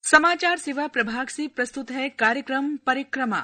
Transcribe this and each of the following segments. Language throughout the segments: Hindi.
समाचार सेवा प्रभाग से प्रस्तुत है कार्यक्रम परिक्रमा।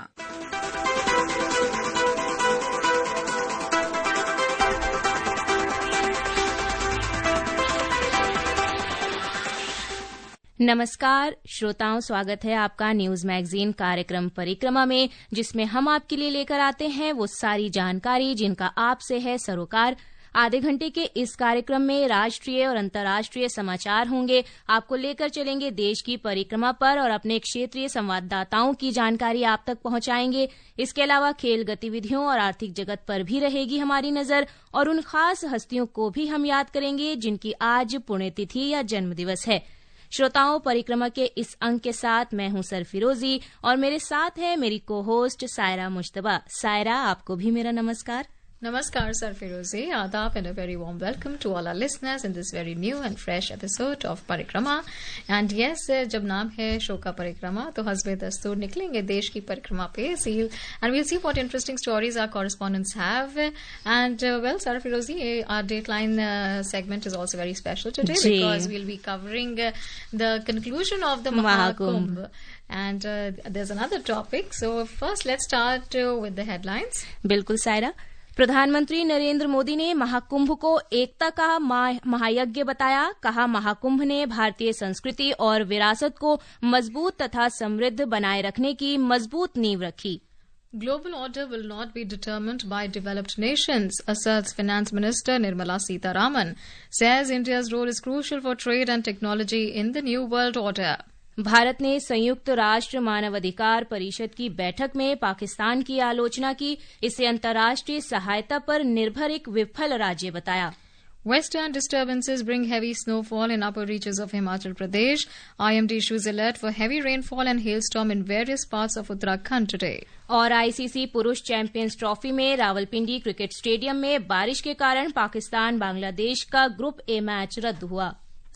नमस्कार श्रोताओं, स्वागत है आपका न्यूज मैगजीन कार्यक्रम परिक्रमा में, जिसमें हम आपके लिए लेकर आते हैं वो सारी जानकारी जिनका आपसे है सरोकार। आधे घंटे के इस कार्यक्रम में राष्ट्रीय और अंतर्राष्ट्रीय समाचार होंगे। आपको लेकर चलेंगे देश की परिक्रमा पर और अपने क्षेत्रीय संवाददाताओं की जानकारी आप तक पहुंचाएंगे। इसके अलावा खेल गतिविधियों और आर्थिक जगत पर भी रहेगी हमारी नजर और उन खास हस्तियों को भी हम याद करेंगे जिनकी आज पुण्यतिथि या जन्मदिवस है। श्रोताओं, परिक्रमा के इस अंक के साथ मैं हूं सरफिरोजी और मेरे साथ है मेरी को होस्ट सायरा मुश्तबा। सायरा, आपको भी मेरा नमस्कार। Namaskar, Sir Firozi, Adab, and a very warm welcome to all our listeners in this very new and fresh episode of Parikrama. And yes, जब नाम है शो का परिक्रमा तो हस्बे दस्तूर निकलेंगे देश की परिक्रमा पे and we'll see what interesting stories our correspondents have. And well, Sir Firozi, our Dateline segment is also very special today because we'll be covering the conclusion of the Mahakumbh. And there's another topic. So first, let's start with the headlines. बिल्कुल सायरा। प्रधानमंत्री नरेंद्र मोदी ने महाकुंभ को एकता का महायज्ञ बताया। कहा, महाकुंभ ने भारतीय संस्कृति और विरासत को मजबूत तथा समृद्ध बनाए रखने की मजबूत नींव रखी। Global order will not be determined by developed nations, asserts Finance Minister Nirmala Sitharaman. Says India's role is crucial for trade and technology in the new world order. Bharat ने संयुक्त राष्ट्र मानवाधिकार परिषद की बैठक में पाकिस्तान की आलोचना की। इसे अंतर्राष्ट्रीय सहायता पर निर्भर एक विफल राज्य बताया। Western disturbances bring heavy snowfall in upper reaches of Himachal Pradesh. IMD issues alert for heavy rainfall and hailstorm in various parts of Uttarakhand today. और आईसीसी पुरुष चैंपियंस ट्रॉफी में रावलपिंडी क्रिकेट स्टेडियम में बारिश के कारण पाकिस्तान बांग्लादेश का ग्रुप ए मैच रद्द हुआ।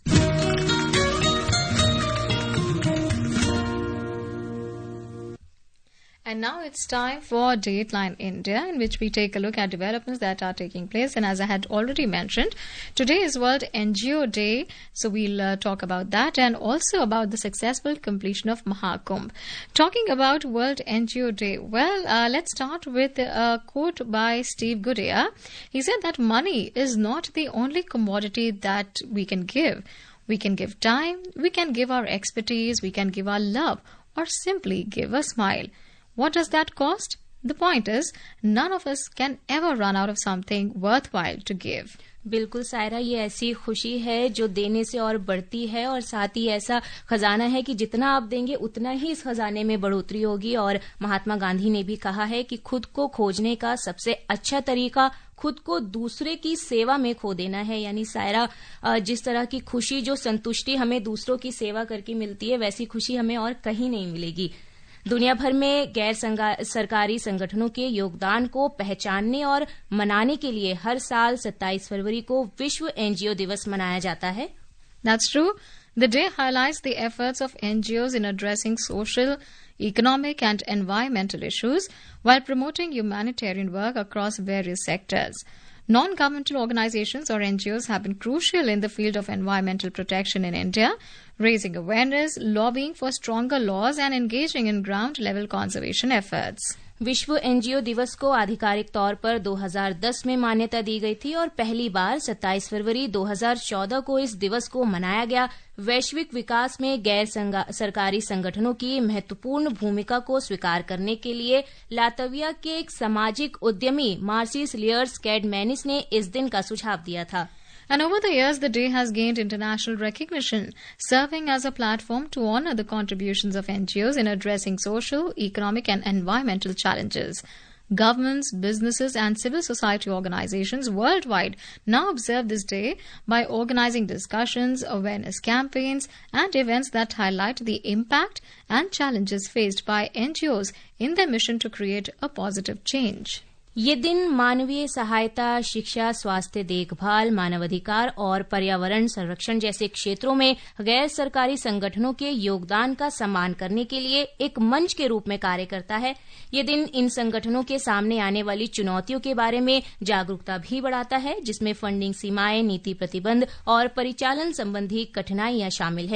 And now it's time for Dateline India, in which we take a look at developments that are taking place. And as I had already mentioned, today is World NGO Day, so we'll talk about that and also about the successful completion of Mahakumbh. Talking about World NGO Day, well, let's start with a quote by Steve Goodyear. He said that money is not the only commodity that we can give. We can give time, we can give our expertise, we can give our love, or simply give a smile. What does that cost? The point is, none of us can ever run out of something worthwhile to give. बिल्कुल सायरा, ये ऐसी खुशी है जो देने से और बढ़ती है और साथ ही ऐसा खजाना है कि जितना आप देंगे उतना ही इस खजाने में बढ़ोतरी होगी। और महात्मा गांधी ने भी कहा है कि खुद को खोजने का सबसे अच्छा तरीका खुद को दूसरे की सेवा में खो देना है। यानी सायरा, जिस तरह की खुशी, जो संतुष्टि हमें दूसरों की सेवा करके मिलती है, वैसी खुशी हमें और कहीं नहीं मिलेगी। दुनिया भर में गैर सरकारी संगठनों के योगदान को पहचानने और मनाने के लिए हर साल 27 फरवरी को विश्व एनजीओ दिवस मनाया जाता है। That's true. The day highlights the efforts of NGOs in addressing social, economic and environmental issues while promoting humanitarian work across various sectors. Non-governmental organizations or NGOs have been crucial in the field of environmental protection in India, raising awareness, lobbying for stronger laws and engaging in ground-level conservation efforts. विश्व एनजीओ दिवस को आधिकारिक तौर पर 2010 में मान्यता दी गई थी और पहली बार 27 फरवरी 2014 को इस दिवस को मनाया गया। वैश्विक विकास में गैर सरकारी संगठनों की महत्वपूर्ण भूमिका को स्वीकार करने के लिए लातविया के एक सामाजिक उद्यमी मार्सिस लियर्स कैडमैनिस ने इस दिन का सुझाव दिया था। And over the years, the day has gained international recognition, serving as a platform to honor the contributions of NGOs in addressing social, economic and environmental challenges. Governments, businesses and civil society organizations worldwide now observe this day by organizing discussions, awareness campaigns and events that highlight the impact and challenges faced by NGOs in their mission to create a positive change. ये दिन मानवीय सहायता, शिक्षा, स्वास्थ्य देखभाल, मानवाधिकार और पर्यावरण संरक्षण जैसे क्षेत्रों में गैर सरकारी संगठनों के योगदान का सम्मान करने के लिए एक मंच के रूप में कार्य करता है। ये दिन इन संगठनों के सामने आने वाली चुनौतियों के बारे में जागरूकता भी बढ़ाता है, जिसमें फंडिंग सीमाएं, नीति प्रतिबंध और परिचालन संबंधी कठिनाइयां शामिल हैं।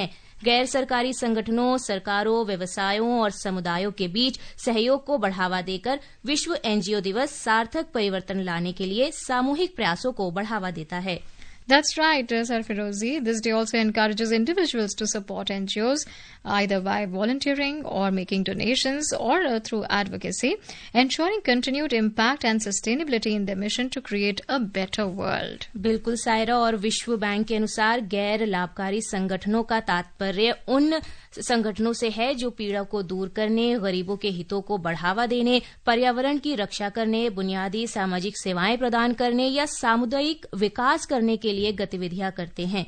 गैर सरकारी संगठनों, सरकारों, व्यवसायों और समुदायों के बीच सहयोग को बढ़ावा देकर विश्व एनजीओ दिवस सार्थक परिवर्तन लाने के लिए सामूहिक प्रयासों को बढ़ावा देता है। That's right, Sarfirozi. This day also encourages individuals to support NGOs either by volunteering or making donations or through advocacy, ensuring continued impact and sustainability in their mission to create a better world. बिल्कुल सायरा, और विश्व बैंक के अनुसार गैर लाभकारी संगठनों का तात्पर्य उन संगठनों से है जो पीड़ा को दूर करने, गरीबों के हितों को बढ़ावा देने, पर्यावरण की रक्षा करने, बुनियादी सामाजिक सेवाएं प्रदान करने या सामुदायिक विकास करने के लिए गतिविधियां करते हैं।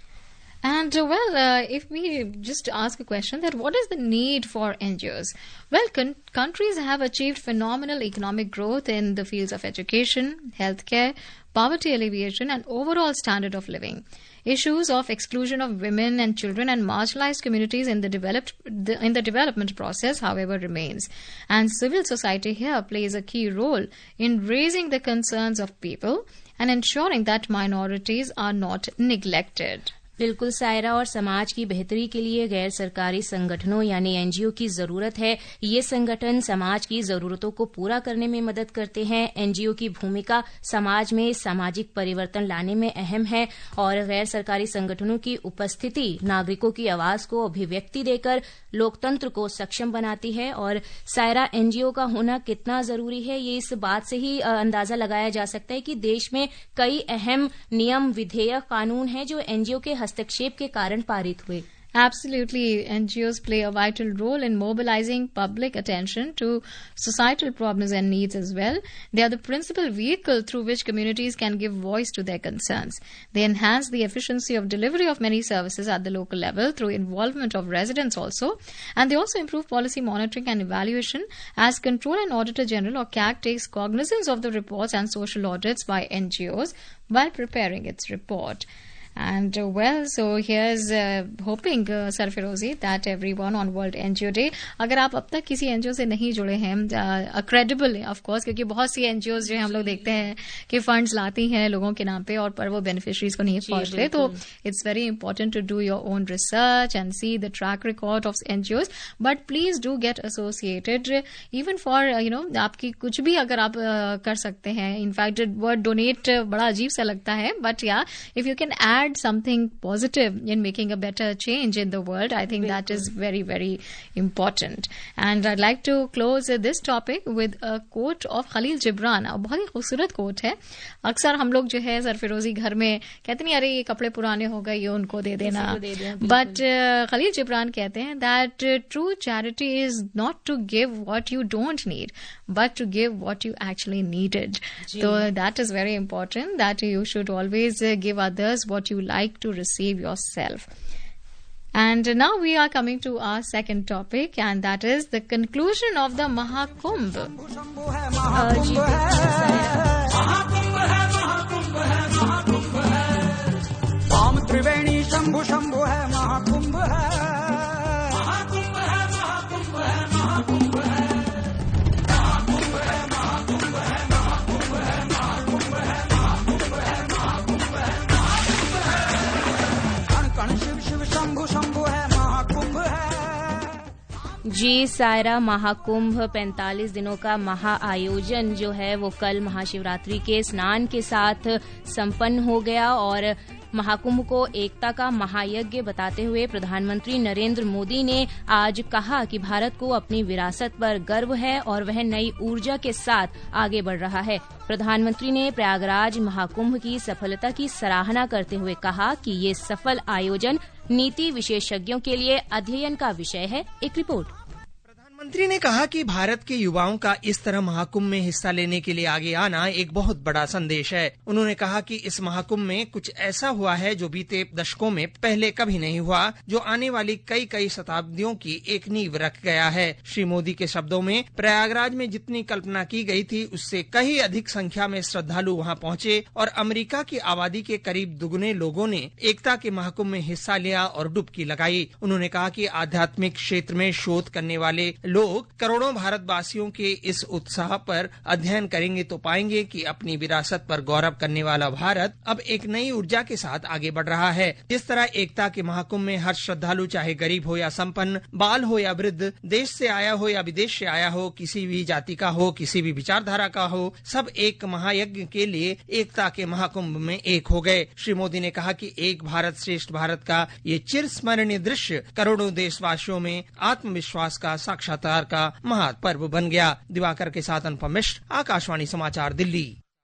And if we just ask a question that what is the need for NGOs? Well, countries have achieved phenomenal economic growth in the fields of education, healthcare, poverty alleviation, and overall standard of living. Issues of exclusion of women and children and marginalized communities in the development process, however, remains. And civil society here plays a key role in raising the concerns of people and ensuring that minorities are not neglected. बिल्कुल सायरा, और समाज की बेहतरी के लिए गैर सरकारी संगठनों यानी एनजीओ की जरूरत है। ये संगठन समाज की जरूरतों को पूरा करने में मदद करते हैं। एनजीओ की भूमिका समाज में सामाजिक परिवर्तन लाने में अहम है और गैर सरकारी संगठनों की उपस्थिति नागरिकों की आवाज को अभिव्यक्ति देकर लोकतंत्र को सक्षम बनाती है। और सायरा, एनजीओ का होना कितना जरूरी है ये इस बात से ही अंदाजा लगाया जा सकता है कि देश में कई अहम नियम, विधेयक, कानून हैं जो एनजीओ के हस्तक्षेप के कारण पारित हुए। Absolutely. NGOs play a vital role in mobilizing public attention to societal problems and needs as well. They are the principal vehicle through which communities can give voice to their concerns. They enhance the efficiency of delivery of many services at the local level through involvement of residents also. And they also improve policy monitoring and evaluation as Control and Auditor General or CAG takes cognizance of the reports and social audits by NGOs while preparing its report. And so here's hoping, Sarfirozi, that everyone on World NGO Day, अगर आप अब तक किसी एनजीओ से नहीं जुड़े हैं, क्रेडिबल है ऑफ कोर्स, क्योंकि बहुत सी एनजीओ जो हम लोग देखते हैं कि फंड्स लाती हैं लोगों के नाम पे और पर वो बेनिफिशरीज को नहीं पहुंचते, तो it's very important to do your own research and see the track record of NGOs, but please do get associated even for आपकी कुछ भी अगर आप कर सकते हैं। इनफैक्ट वर्ड डोनेट बड़ा अजीब सा लगता है, बट या if you can add something positive in making a better change in the world, I think that is very, very important. And I'd like to close this topic with a quote of Khalil Gibran. बहुत ही खूबसूरत quote है। अक्सर हम लोग जो है सरफिरोजी घर में कहते नहीं, अरे ये कपड़े पुराने हो गए, ये उनको दे देना, बट Khalil Gibran कहते हैं that true charity is not to give what you don't need, but to give what you actually needed. So that is very important, that you should always give others what you like to receive yourself. And now we are coming to our second topic, and that is the conclusion of the Mahakumbh. त्रिवेणी शंभु शंभु है, महाकुंभ है, महाकुंभ है, महाकुंभ है, महाकुंभ है, महाकुंभ है, महाकुंभ है, महाकुंभ है, महाकुंभ है, महाकुंभ है, महाकुंभ है, महाकुंभ है, कण कण शिव शिव शंभु शंभु है, महाकुंभ है। जी सायरा, महाकुंभ 45 दिनों का महाआयोजन जो है वो कल महाशिवरात्रि के स्नान के साथ संपन्न हो गया और महाकुंभ को एकता का महायज्ञ बताते हुए प्रधानमंत्री नरेंद्र मोदी ने आज कहा कि भारत को अपनी विरासत पर गर्व है और वह नई ऊर्जा के साथ आगे बढ़ रहा है। प्रधानमंत्री ने प्रयागराज महाकुंभ की सफलता की सराहना करते हुए कहा कि ये सफल आयोजन नीति विशेषज्ञों के लिए अध्ययन का विषय है। एक रिपोर्ट। प्रधानमंत्री ने कहा कि भारत के युवाओं का इस तरह महाकुंभ में हिस्सा लेने के लिए आगे आना एक बहुत बड़ा संदेश है। उन्होंने कहा कि इस महाकुंभ में कुछ ऐसा हुआ है जो बीते दशकों में पहले कभी नहीं हुआ, जो आने वाली कई शताब्दियों की एक नींव रख गया है। श्री मोदी के शब्दों में, प्रयागराज में जितनी कल्पना की गई थी उससे कहीं अधिक संख्या में श्रद्धालु वहां पहुंचे और अमेरिका की आबादी के करीब दुगने लोगों ने एकता के महाकुंभ में हिस्सा लिया और डुबकी लगाई। उन्होंने कहा कि आध्यात्मिक क्षेत्र में शोध करने वाले लोग करोड़ों भारतवासियों के इस उत्साह पर अध्ययन करेंगे तो पाएंगे कि अपनी विरासत पर गौरव करने वाला भारत अब एक नई ऊर्जा के साथ आगे बढ़ रहा है। जिस तरह एकता के महाकुंभ में हर श्रद्धालु, चाहे गरीब हो या संपन्न, बाल हो या वृद्ध, देश से आया हो या विदेश से आया हो, किसी भी जाति का हो, किसी भी विचारधारा का हो, सब एक महायज्ञ के लिए एकता के महाकुंभ में एक हो गए। श्री मोदी ने कहा कि एक भारत श्रेष्ठ भारत का ये चिरस्मरणीय दृश्य करोड़ों देशवासियों में आत्मविश्वास का साक्षात्कार का महापर्व बन गया। दिवाकर के साथ अनुपम मिश्र, आकाशवाणी समाचार, दिल्ली।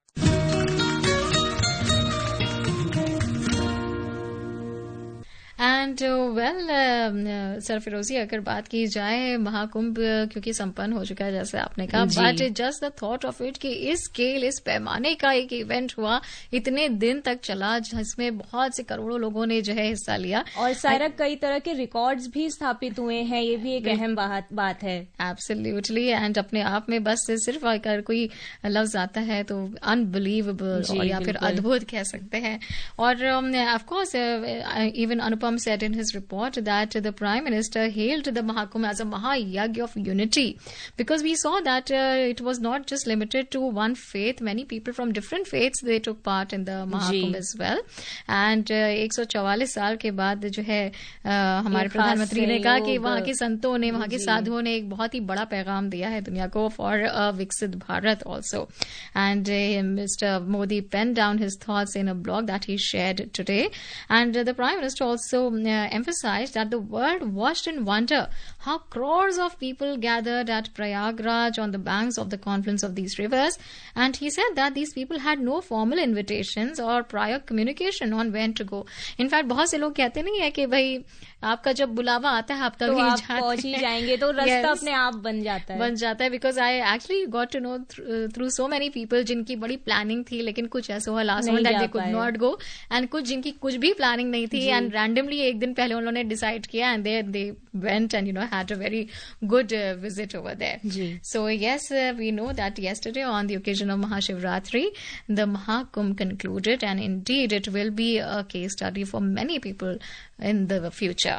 एंड सर फिरोजी, अगर बात की जाए महाकुंभ क्योंकि संपन्न हो चुका है जैसे आपने कहा, but just the thought of it कि इस स्केल, इस पैमाने का एक इवेंट हुआ, इतने दिन तक चला, जिसमें बहुत से करोड़ों लोगों ने जो है हिस्सा लिया, और सारा कई तरह के रिकॉर्ड्स भी स्थापित हुए हैं। ये भी एक अहम बात है। एब्सोल्युटली। एंड अपने आप में बस सिर्फ अगर कोई लफ्ज आता है तो अनबिलीवेबल और या फिर अद्भुत कह सकते हैं। और of course even Anupam said in his report that the Prime Minister hailed the Mahakumbh as a Mahayagya of unity, because we saw that it was not just limited to one faith. Many people from different faiths, they took part in the Mahakumbh as well. And 144 साल के बाद जो है हमारे प्रधानमंत्री ने कहा कि वहाँ के संतों ने, वहाँ के साधुओं ने एक बहुत ही बड़ा पैगाम दिया है दुनिया को for a विकसित Bharat also. And Mr. Modi penned down his thoughts in a blog that he shared today. And the Prime Minister also emphasized that the world watched in wonder how crores of people gathered at Prayagraj on the banks of the confluence of these rivers, and he said that these people had no formal invitations or prior communication on when to go. In fact, बहुत से लोग कहते नहीं है कि भाई आपका जब बुलावा आता है आप तभी तो पहुंच ही जाएंगे, तो रास्ता अपने आप बन जाता है। Because I actually got to know through so many people जिनकी बड़ी प्लानिंग थी, लेकिन कुछ ऐसा हुआ last moment that they could not go, and कुछ जिनकी कुछ भी प्लानिंग नहीं थी, एंड रैंडमली एक दिन पहले उन्होंने डिसाइड किया, and they went and had a very good visit over there. So yes, we know that yesterday on the occasion of Mahashivratri, the Mahakumbh concluded, and indeed it will be a case study for many people in the future.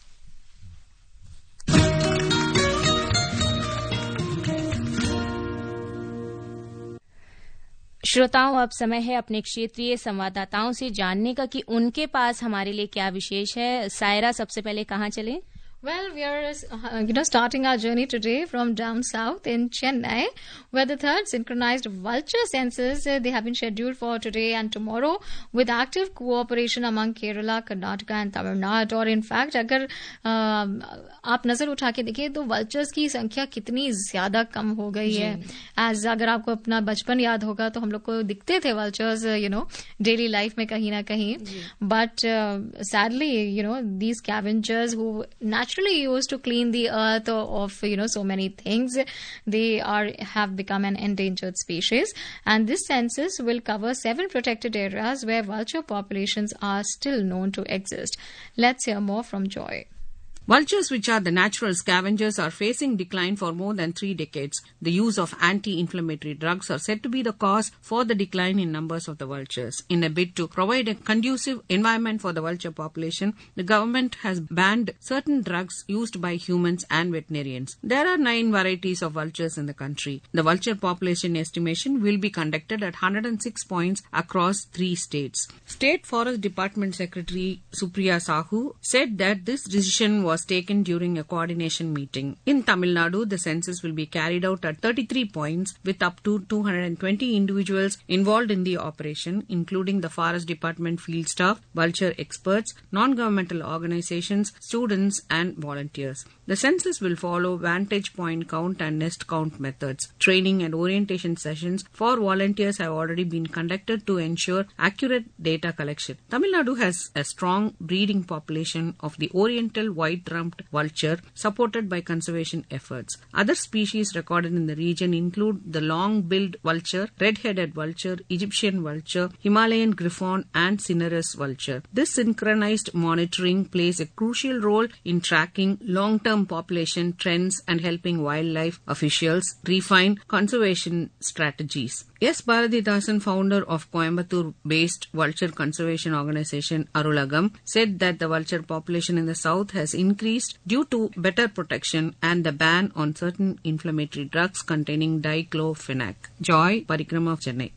श्रोताओं, अब समय है अपने क्षेत्रीय संवाददाताओं से जानने का कि उनके पास हमारे लिए क्या विशेष है। सायरा, सबसे पहले कहाँ चले? Well, we are, starting our journey today from down south in Chennai, where the third synchronized vulture census, they have been scheduled for today and tomorrow with active cooperation among Kerala, Karnataka and Tamil Nadu. और in fact, अगर आप नजर उठा के देखिए तो vultures की संख्या कितनी ज्यादा कम हो गई है. As अगर आपको अपना बचपन याद होगा तो हम लोग को दिखते थे vultures, daily life में कहीं ना कहीं. But sadly, these scavengers who naturally used to clean the earth of so many things, they have become an endangered species, and this census will cover 7 protected areas where vulture populations are still known to exist. Let's hear more from Joy. Vultures, which are the natural scavengers, are facing decline for more than 3 decades. The use of anti-inflammatory drugs are said to be the cause for the decline in numbers of the vultures. In a bid to provide a conducive environment for the vulture population, the government has banned certain drugs used by humans and veterinarians. There are 9 varieties of vultures in the country. The vulture population estimation will be conducted at 106 points across 3 states. State Forest Department Secretary Supriya Sahu said that this decision was taken during a coordination meeting. In Tamil Nadu, the census will be carried out at 33 points with up to 220 individuals involved in the operation, including the Forest Department field staff, vulture experts, non-governmental organizations, students and volunteers. The census will follow vantage point count and nest count methods. Training and orientation sessions for volunteers have already been conducted to ensure accurate data collection. Tamil Nadu has a strong breeding population of the oriental white-rumped vulture, supported by conservation efforts. Other species recorded in the region include the long-billed vulture, red-headed vulture, Egyptian vulture, Himalayan griffon and cinereous vulture. This synchronized monitoring plays a crucial role in tracking long-term population trends and helping wildlife officials refine conservation strategies. S. Bharathidasan, founder of Coimbatore-based vulture conservation organization Arulagam, said that the vulture population in the south has increased due to better protection and the ban on certain inflammatory drugs containing diclofenac. Joy Parikrama, Chennai.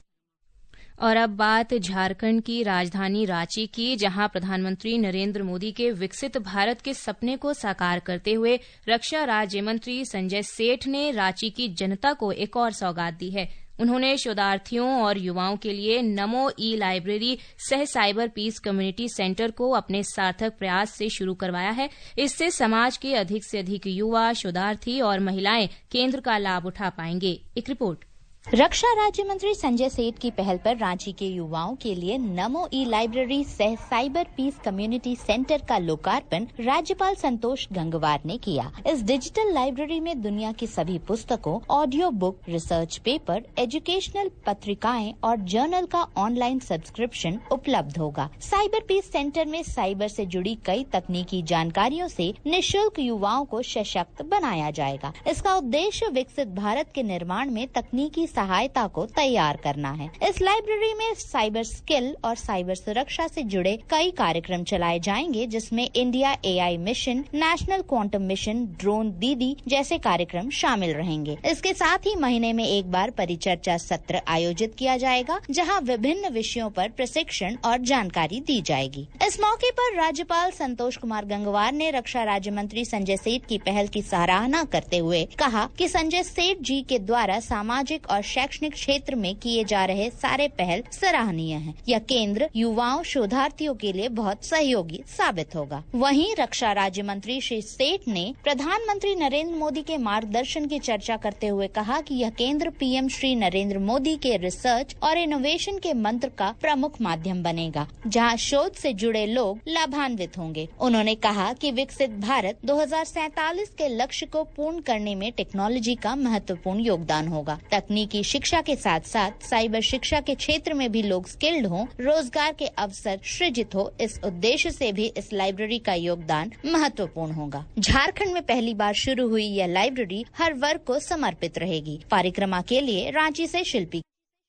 और अब बात झारखंड की राजधानी रांची की, जहां प्रधानमंत्री नरेंद्र मोदी के विकसित भारत के सपने को साकार करते हुए रक्षा राज्य मंत्री संजय सेठ ने रांची की जनता को एक और सौगात दी है। उन्होंने शोधार्थियों और युवाओं के लिए नमो ई लाइब्रेरी सह साइबर पीस कम्युनिटी सेंटर को अपने सार्थक प्रयास से शुरू करवाया है। इससे समाज के अधिक से अधिक युवा, शोधार्थी और महिलाएं केंद्र का लाभ उठा पाएंगे। एक रिपोर्ट। रक्षा राज्य मंत्री संजय सेठ की पहल पर रांची के युवाओं के लिए नमो ई लाइब्रेरी सह साइबर पीस कम्युनिटी सेंटर का लोकार्पण राज्यपाल संतोष गंगवार ने किया। इस डिजिटल लाइब्रेरी में दुनिया की सभी पुस्तकों, audio book, research paper, educational पत्रिकाएं और जर्नल का ऑनलाइन सब्सक्रिप्शन उपलब्ध होगा। साइबर पीस सेंटर में साइबर से जुड़ी कई तकनीकी जानकारियों से निःशुल्क युवाओं को सशक्त बनाया जाएगा। इसका उद्देश्य विकसित भारत के निर्माण में तकनीकी सहायता को तैयार करना है। इस लाइब्रेरी में साइबर स्किल और साइबर सुरक्षा से जुड़े कई कार्यक्रम चलाए जाएंगे, जिसमें India AI mission, national quantum mission, drone दीदी जैसे कार्यक्रम शामिल रहेंगे। इसके साथ ही महीने में एक बार परिचर्चा सत्र आयोजित किया जाएगा, जहां विभिन्न विषयों पर प्रशिक्षण और जानकारी दी जाएगी। इस मौके पर राज्यपाल संतोष कुमार गंगवार ने रक्षा राज्य मंत्री संजय सेठ की पहल की सराहना करते हुए कहा कि संजय सेठ जी के द्वारा सामाजिक और शैक्षणिक क्षेत्र में किए जा रहे सारे पहल सराहनीय हैं। यह केंद्र युवाओं, शोधार्थियों के लिए बहुत सहयोगी साबित होगा। वहीं रक्षा राज्य मंत्री श्री सेठ ने प्रधानमंत्री नरेंद्र मोदी के मार्गदर्शन की चर्चा करते हुए कहा कि यह केंद्र पीएम श्री नरेंद्र मोदी के रिसर्च और इनोवेशन के मंत्र का प्रमुख माध्यम बनेगा, जहां शोध से जुड़े लोग लाभान्वित होंगे। उन्होंने कहा कि विकसित भारत 2047 के लक्ष्य को पूर्ण करने में टेक्नोलॉजी का महत्वपूर्ण योगदान होगा। तकनीकी शिक्षा के साथ साथ साइबर शिक्षा के क्षेत्र में भी लोग स्किल्ड हों, रोजगार के अवसर सृजित हो। इस उद्देश्य से भी इस लाइब्रेरी का योगदान महत्वपूर्ण होगा। झारखंड में पहली बार शुरू हुई यह लाइब्रेरी हर वर्ग को समर्पित रहेगी। परिक्रमा के लिए रांची से शिल्पी।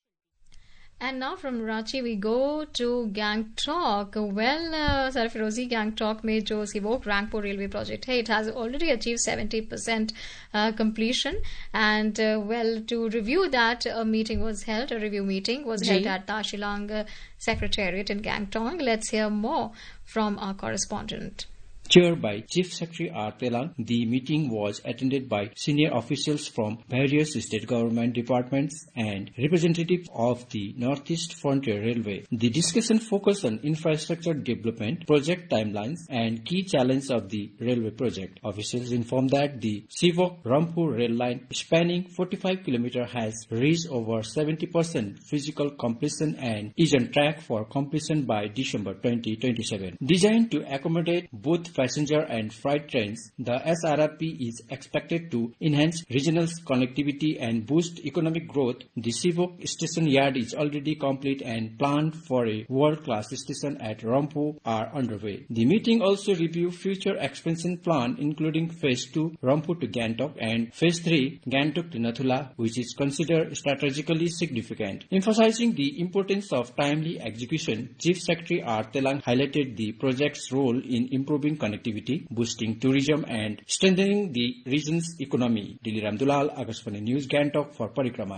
And now from Ranchi we go to Gangtok. Well, Sarfirozi, Gangtok में जो Sivok Rangpo railway project है, it has already achieved 70% completion. And well, to review that, a review meeting was held at Tashilang Secretariat in Gangtok. Let's hear more from our correspondent. Chaired by Chief Secretary R. Telang, the meeting was attended by senior officials from various state government departments and representatives of the Northeast Frontier Railway. The discussion focused on infrastructure development, project timelines, and key challenges of the railway project. Officials informed that the Sivok-Rampur rail line spanning 45 km has reached over 70% physical completion and is on track for completion by December 2027. Designed to accommodate both passenger and freight trains, the SRRP is expected to enhance regional connectivity and boost economic growth. The Sivok station yard is already complete and planned for a world-class station at Rampur are underway. The meeting also reviewed future expansion plan, including Phase 2 Rampur to Gangtok and Phase 3 Gangtok to Nathula, which is considered strategically significant. Emphasizing the importance of timely execution, Chief Secretary R. Telang highlighted the project's role in improving connectivity, boosting tourism and strengthening the region's economy. Diliram Dulal, Akashvani News, Gangtok for Parikrama.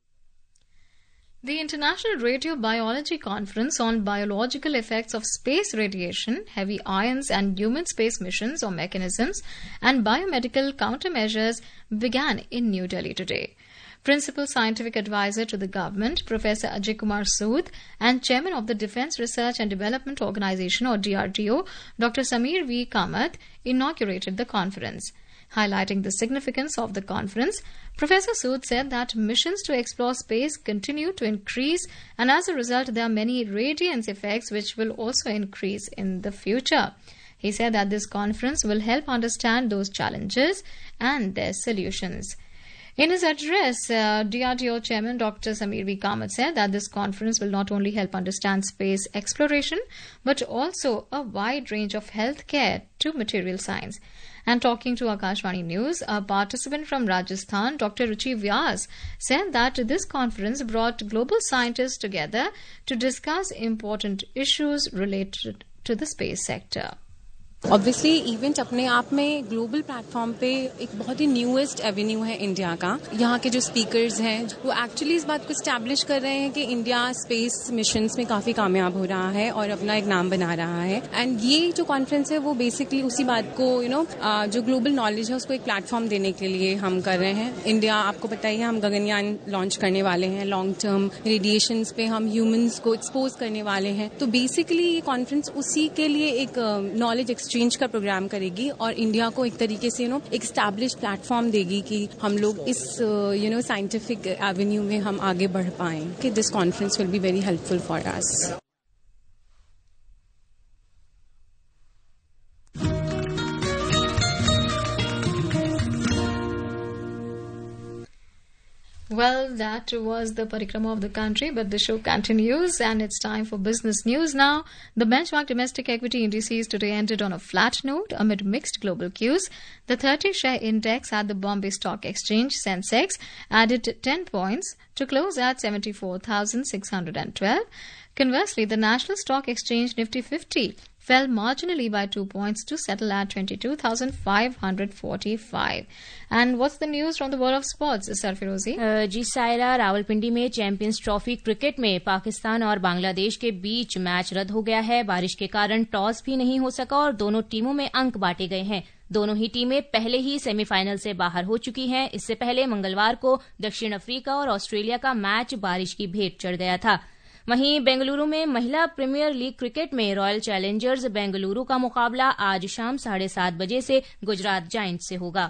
The International Radiobiology Conference on Biological Effects of Space Radiation, Heavy Ions and Human Space Missions or Mechanisms and Biomedical Countermeasures began in New Delhi today. Principal Scientific Advisor to the Government, Professor Ajay Kumar Sood, and Chairman of the Defence Research and Development Organisation or DRDO, Dr. Samir V. Kamath, inaugurated the conference. Highlighting the significance of the conference, Professor Sood said that missions to explore space continue to increase, and as a result there are many radiance effects which will also increase in the future. He said that this conference will help understand those challenges and their solutions. In his address, DRDO Chairman Dr. Samir V. Kamath said that this conference will not only help understand space exploration, but also a wide range of healthcare to material science. And talking to Akashvani News, a participant from Rajasthan, Dr. Ruchi Vyas, said that this conference brought global scientists together to discuss important issues related to the space sector. Obviously event अपने आप में ग्लोबल प्लेटफॉर्म पे एक बहुत ही न्यूएस्ट एवेन्यू है इंडिया का. यहाँ के जो स्पीकर्स हैं वो एक्चुअली इस बात को एस्टैब्लिश कर रहे हैं कि इंडिया स्पेस मिशंस में काफी कामयाब हो रहा है और अपना एक नाम बना रहा है. एंड ये जो कॉन्फ्रेंस है वो बेसिकली उसी बात को जो ग्लोबल नॉलेज है उसको एक प्लेटफॉर्म देने के लिए हम कर रहे हैं. इंडिया आपको पता ही है हम गगनयान लॉन्च करने वाले हैं. लॉन्ग टर्म रेडिएशंस पे हम ह्यूमंस को एक्सपोज करने वाले हैं. तो बेसिकली ये कॉन्फ्रेंस उसी के लिए एक नॉलेज एक्सचेंज का प्रोग्राम करेगी और इंडिया को एक तरीके से एक एस्टैब्लिश प्लेटफॉर्म देगी कि हम लोग इस साइंटिफिक एवेन्यू में हम आगे बढ़ पाएं. कि this conference will be very helpful for us. Well, that was the parikrama of the country, but the show continues and it's time for business news now. The benchmark domestic equity indices today ended on a flat note amid mixed global cues. The 30-share index at the Bombay Stock Exchange, Sensex, added 10 points to close at 74,612. Conversely, the National Stock Exchange Nifty 50 fell marginally by 2 points to settle at 22,545. And what's the news from the world of sports, Sarfirozi? जी सायरा, रावलपिंडी में चैंपियंस ट्रॉफी क्रिकेट में पाकिस्तान और बांग्लादेश के बीच मैच रद्द हो गया है. बारिश के कारण टॉस भी नहीं हो सका और दोनों टीमों में अंक बांटे गए हैं. दोनों ही टीमें पहले ही सेमीफाइनल से बाहर हो चुकी हैं. इससे पहले मंगलवार को दक्षिण अफ्रीका और ऑस्ट्रेलिया का मैच बारिश की भेंट चढ़ गया था. वहीं बेंगलुरु में महिला प्रीमियर लीग क्रिकेट में रॉयल चैलेंजर्स बेंगलुरु का मुकाबला आज शाम 7:30 बजे से गुजरात जायंट्स से होगा.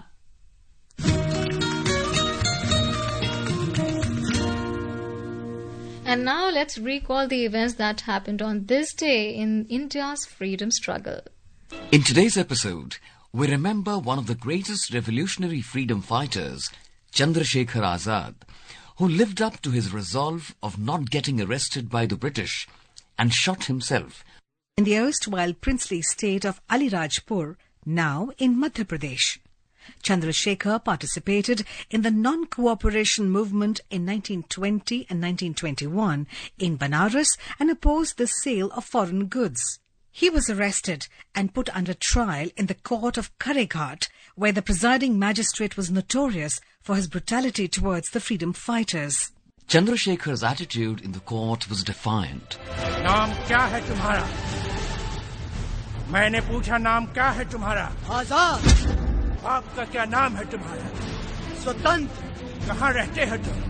And now let's recall the events that happened on this day in India's freedom struggle. In today's episode, we remember one of the greatest revolutionary freedom fighters, Chandrasekhar Azad, who lived up to his resolve of not getting arrested by the British and shot himself in the erstwhile princely state of Alirajpur, now in Madhya Pradesh. Chandrasekhar participated in the non-cooperation movement in 1920 and 1921 in Banaras and opposed the sale of foreign goods. He was arrested and put under trial in the court of Kareghat, where the presiding magistrate was notorious for his brutality towards the freedom fighters. Chandrasekhar's attitude in the court was defiant. नाम क्या है तुम्हारा? मैंने पूछा नाम क्या है तुम्हारा? आजाद. आपका क्या नाम है तुम्हारा? स्वतंत्र. कहाँ रहते हो तुम?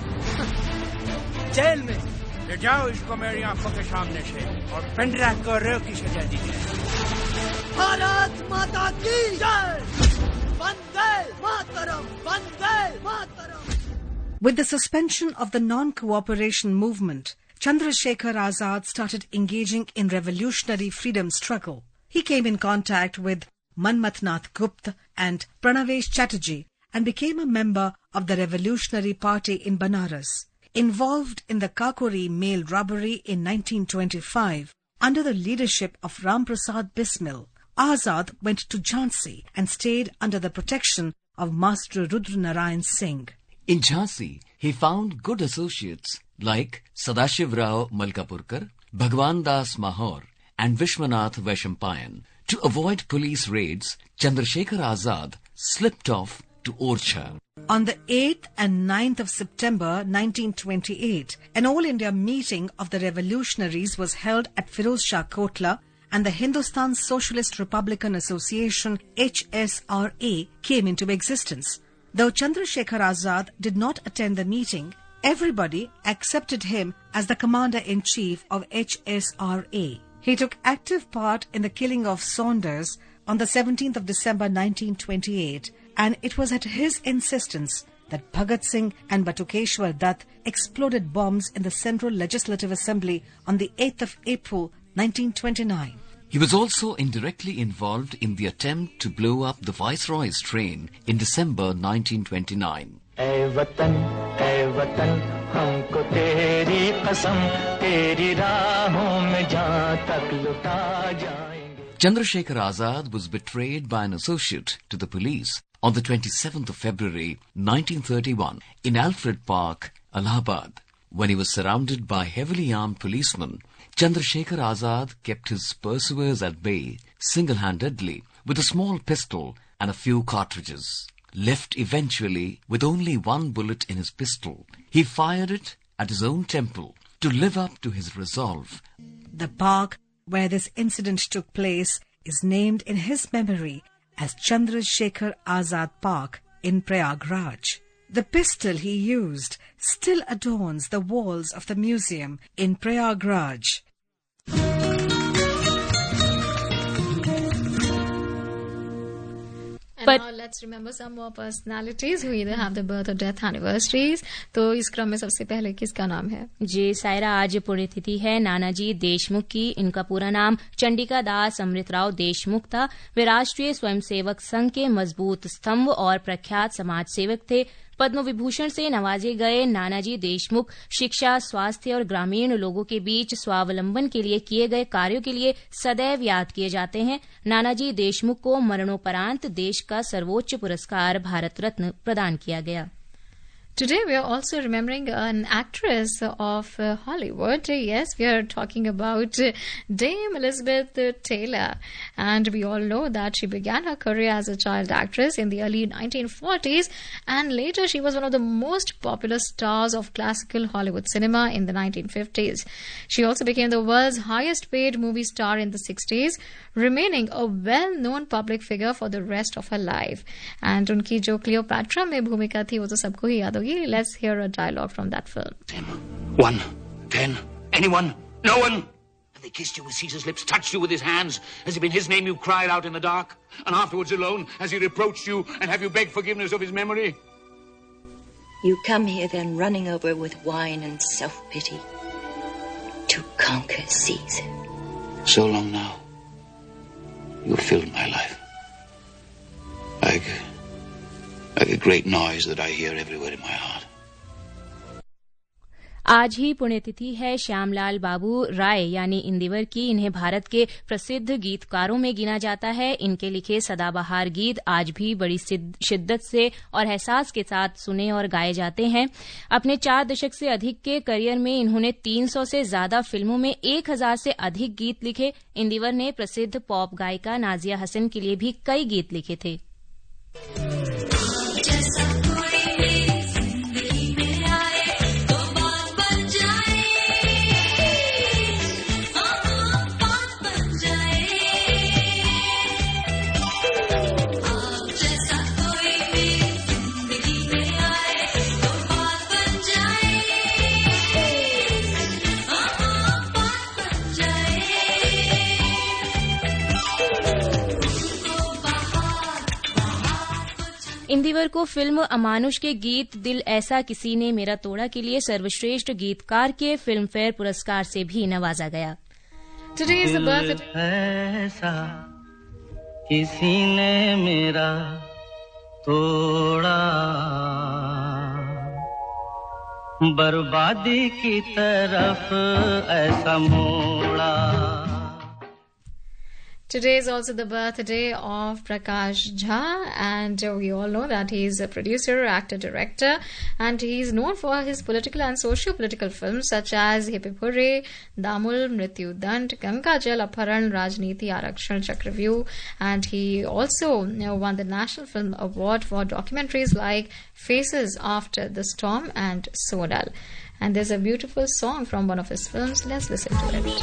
जेल में. ले जाओ इसको मेरी आंखों के सामने से और पेंड्राइव को रेव की सजा दीजिए. भारत माता की जय. Vande Mataram. Vande Mataram. With the suspension of the non-cooperation movement, Chandrasekhar Azad started engaging in revolutionary freedom struggle. He came in contact with Manmatnath Gupta and Pranavesh Chatterjee and became a member of the Revolutionary Party in Banaras. Involved in the Kakori mail robbery in 1925 under the leadership of Ram Prasad Bismil, Azad went to Jhansi and stayed under the protection of Master Rudra Narayan Singh. In Jhansi, he found good associates like Sadashiv Rao Malkapurkar, Bhagwan Das Mahor and Vishwanath Vaishampayan. To avoid police raids, Chandrasekhar Azad slipped off to Orchha. On the 8th and 9th of September 1928, an all-India meeting of the revolutionaries was held at Firoz Shah Kotla, and the Hindustan Socialist Republican Association HSRA came into existence. Though Chandrasekhar Azad did not attend the meeting, everybody accepted him as the commander-in-chief of HSRA. He took active part in the killing of Saunders on the 17th of December 1928, and it was at his insistence that Bhagat Singh and Batukeshwar Dutt exploded bombs in the Central Legislative Assembly on the 8th of April 1929. He was also indirectly involved in the attempt to blow up the Viceroy's train in December 1929. ऐ वतन हमको तेरी कसम तेरी राहों में जहाँ तक लुटा जाएंगे. Chandrasekhar Azad was betrayed by an associate to the police on the 27th of February 1931 in Alfred Park, Allahabad. When he was surrounded by heavily armed policemen, Chandrasekhar Azad kept his pursuers at bay single-handedly with a small pistol and a few cartridges. Left eventually with only one bullet in his pistol, he fired it at his own temple to live up to his resolve. The park where this incident took place is named in his memory as Chandrasekhar Azad Park in Prayagraj. The pistol he used still adorns the walls of the museum in Prayagraj. And now let's remember some more personalities who either have the birth or death anniversaries. तो इस क्रम में सबसे पहले किसका नाम है? जी सायरा, आज पुण्यतिथि है नानाजी देशमुख की। इनका पूरा नाम चंडिका दास अमृतराव देशमुख था। वे राष्ट्रीय स्वयंसेवक संघ के मजबूत स्तंभ और प्रख्यात समाज सेवक थे। पद्म विभूषण से नवाजे गए नानाजी देशमुख शिक्षा, स्वास्थ्य और ग्रामीण लोगों के बीच स्वावलंबन के लिए किए गए कार्यों के लिए सदैव याद किए जाते हैं। नानाजी देशमुख को मरणोपरांत देश का सर्वोच्च पुरस्कार भारत रत्न प्रदान किया गया। Today we are also remembering an actress of Hollywood. Yes, we are talking about Dame Elizabeth Taylor. And we all know that she began her career as a child actress in the early 1940s. And later she was one of the most popular stars of classical Hollywood cinema in the 1950s. She also became the world's highest paid movie star in the 60s, remaining a well-known public figure for the rest of her life. And उनकी जो क्लियोपैट्रा में भूमिका थी वो तो सबको ही याद होगी। Let's hear a dialogue from that film. 10, 1, 10, anyone? No one? And they kissed you with Caesar's lips, touched you with his hands. Has it been his name you cried out in the dark? And afterwards alone, has he reproached you and have you begged forgiveness of his memory? You come here then running over with wine and self-pity to conquer Caesar. So long now. You've filled my life. Like a great noise that I hear everywhere in my heart. आज ही पुण्यतिथि है श्यामलाल बाबू राय यानी इंदिवर की। इन्हें भारत के प्रसिद्ध गीतकारों में गिना जाता है। इनके लिखे सदाबहार गीत आज भी बड़ी शिद्दत से और एहसास के साथ सुने और गाए जाते हैं। अपने 4 दशक से अधिक के करियर में इन्होंने 300 से ज्यादा फिल्मों में 1000 से अधिक गीत लिखे। इंदिवर ने प्रसिद्ध पॉप गायिका नाजिया हसन के लिए भी कई गीत लिखे थे। इंदिवर को फिल्म अमानुष के गीत दिल ऐसा किसी ने मेरा तोड़ा के लिए सर्वश्रेष्ठ गीतकार के फिल्म फेयर पुरस्कार से भी नवाजा गया। दिल ऐसा किसी ने मेरा तोड़ा, बर्बादी की तरफ ऐसा मोड़ा। Today is also the birthday of Prakash Jha, and we all know that he is a producer, actor, director, and he is known for his political and socio-political films such as Hip Hip Hooray, Damul, Mrityu Dand, Ganga Jal Apharan, Rajniti, Arakshan, Chakravyuh, and he also won the National Film Award for documentaries like Faces After the Storm and Sonal. And there's a beautiful song from one of his films. Let's listen to it.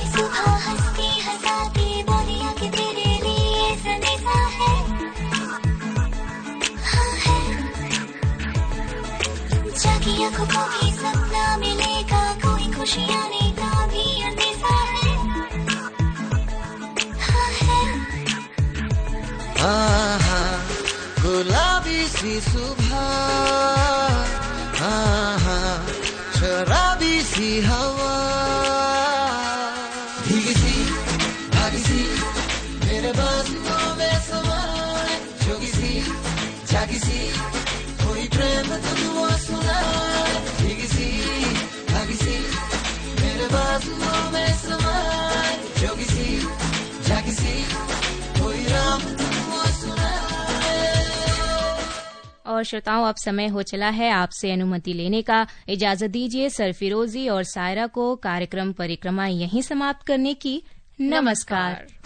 गुलाबी सी सुबह, शराबी सी हवा, भीगी सी भागी सी मेरे बाजुओं में समाए, जोगी सी जागी सी कोई प्रेम तुम वो सुनाए, भीगी सी भागी सी मेरे बाजुओं में समाए, जोगी सी जागी सी और श्रोताओं, अब समय हो चला है आपसे अनुमति लेने का। इजाजत दीजिए सरफिरोजी और सायरा को कार्यक्रम परिक्रमा यहीं समाप्त करने की। नमस्कार।